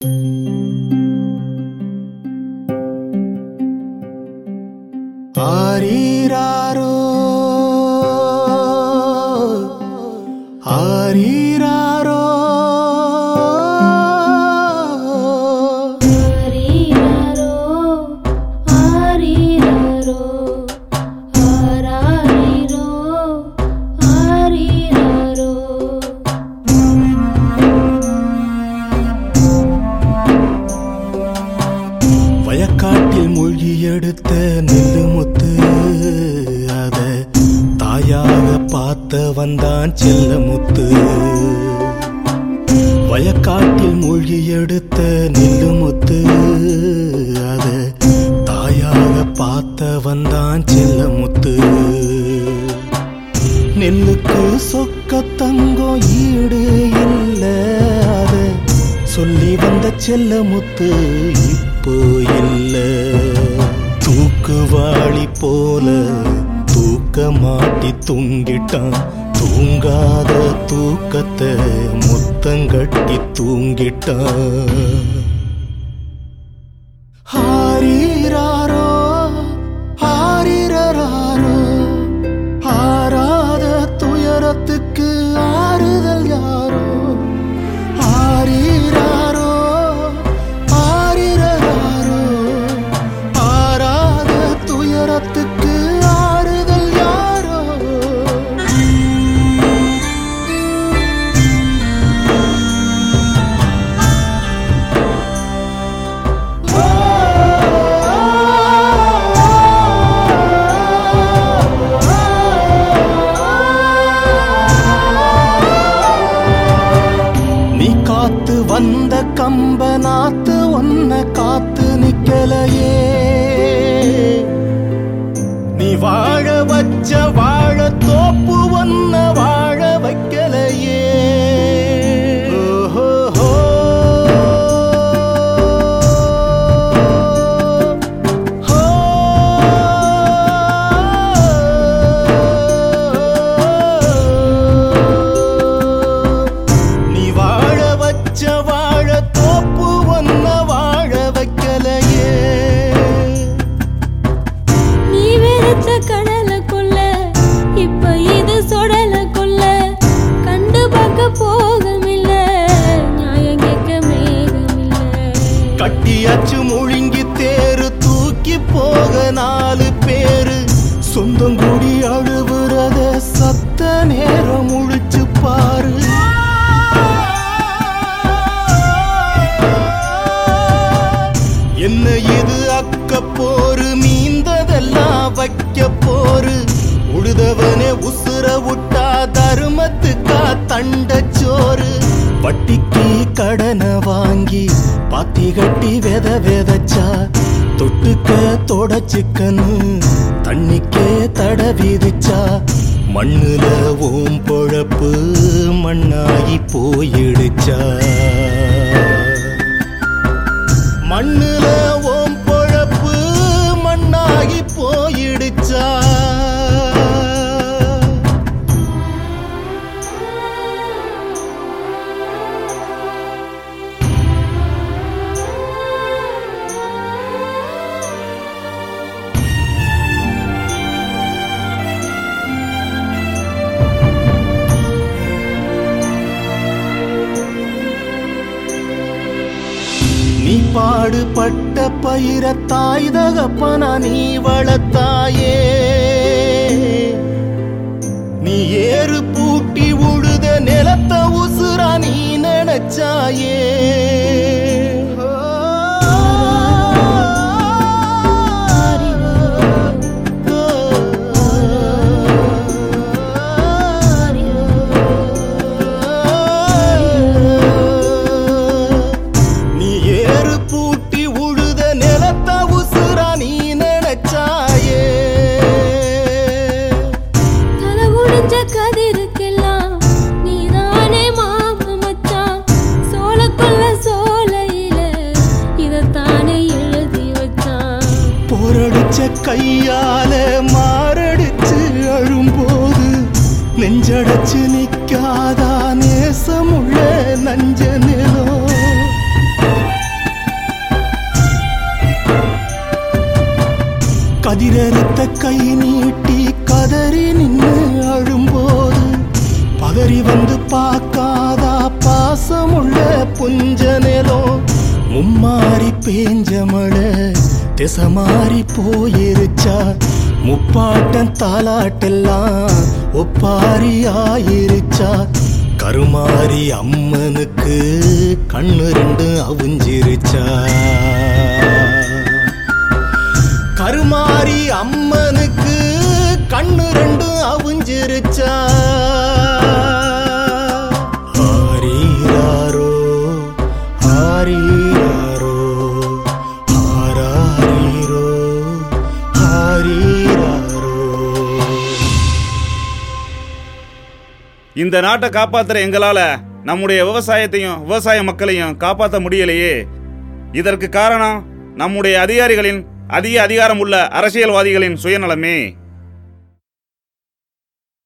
ஆரீராரோ ஆரீராரோ ஆரீராரோ ஆரீராரோ ஆராரீரோ ஆரீராரோ வயக்காட்டில் மூழ்கி எடுத்த நெல்லு முத்து அத தாயாக பார்த்த வந்தான் செல்ல முத்து. வயக்காட்டில் மூழ்கி எடுத்த நெல்லு முத்து அத தாயாக பார்த்த வந்தான் செல்ல முத்து. நெல்லுக்கு சொக்க தங்கம் ஈடு இல்ல அத சொல்லி வந்த செல்ல முத்து இப்போ இல்ல. தூக்குவாளி போல தூக்க மாட்டி தூங்கிட்டான், தூங்காத தூக்கத்தை முத்தங்கட்டி தூங்கிட்டான். ஆரீராரோ ஆரீராரோ ஆராத துயரத்துக்கு ஆறுதல் யாரோ. ஆரீராரோ ஆரீராரோ ஆராத துயரத்துக்கு ஆறுதல் யாரோ. நீ காத்து வந்த கம்ப நாத்து ஒன்ன காத்து நிக்கலையே. நீ வாழ வச்ச வாழ தோப்பு ஒன்ன வாழ வைக்கலையே. ஓஹோ நீ வாழ வச்ச வாழ தோப்பு ஒன்ன வாழ வைக்கலையே. நீ வெறுத்த கடலுக்குள்ள இப்ப இது சொடலுக்குள்ள கண்டு பார்க்க போகமில்ல நியாயம் கேட்க மேகமில்ல. கட்டியாச்சு முழுங்கி தேரு தூக்கி போக 4 பேரு சொந்தம் கூடி அழுவுறத சத்த நேரம் முழிச்சு பாரு. என்ன இது அக்க போரு, மீந்ததெல்லாம் வைக்க போரு. உழுதவனே உசுர விட்டா தருமத்துக்கா தண்டச்சோறு. வட்டிக்கு கடனை வாங்கி பாத்தி கட்டி விதைச்சா தொட்டுக்க தொடச்சிக்கன்னு தண்ணிக்கே தட விதிச்சா. மண்ணுல ஓம் பொழப்பு மண்ணாகி போயிடுச்சா. மண்ணுல ஓம் பொழப்பு மண்ணாகி போயிடுச்சா. நீ பாடுபட்ட பயிர தாய் தகப்பனா நீ வளர்த்தாயே. நீ ஏறு பூட்டி உழுத நிலத்த உசுரா நீ நினைச்சாயே. நீ ஏறு பூட்டி உழுத நிலத்த உசுரா நீ நினைச்சாயே. தலை முடிஞ்ச கதிருக்கெல்லாம் நீதானே மாம மச்சான். சோளக்குள்ள உயரத்த கை நீட்டி கதறி நின்று அழும்போது பதறி வந்து பார்க்காதா பாசமுள்ள புஞ்ச நிலம் மும்மாறி பேஞ்ச மழை திசை மாறி போயிருச்சா முப்பாட்டன் தாலாட்டெல்லாம் ஒப்பாரி ஆயிருச்சா கருமாரி அம்மனுக்கு கண்ணு ரெண்டு அவிஞ்சிருச்சா கருமாரி அம்மனுக்கு கண்ணு ரெண்டு அவிஞ்சிருச்சா ஆரீராரோ ஆரீராரோ ஆராரீரோ ஆரீராரோ. இந்த நாட்டை காப்பாத்துற எங்களால நம்முடைய விவசாயத்தையும் விவசாய மக்களையும் காப்பாற்ற முடியலையே. இதற்கு காரணம் நம்முடைய அதிகாரிகளின் அதிக அதிகாரம் உள்ள அரசியல்வாதிகளின் சுயநலமே.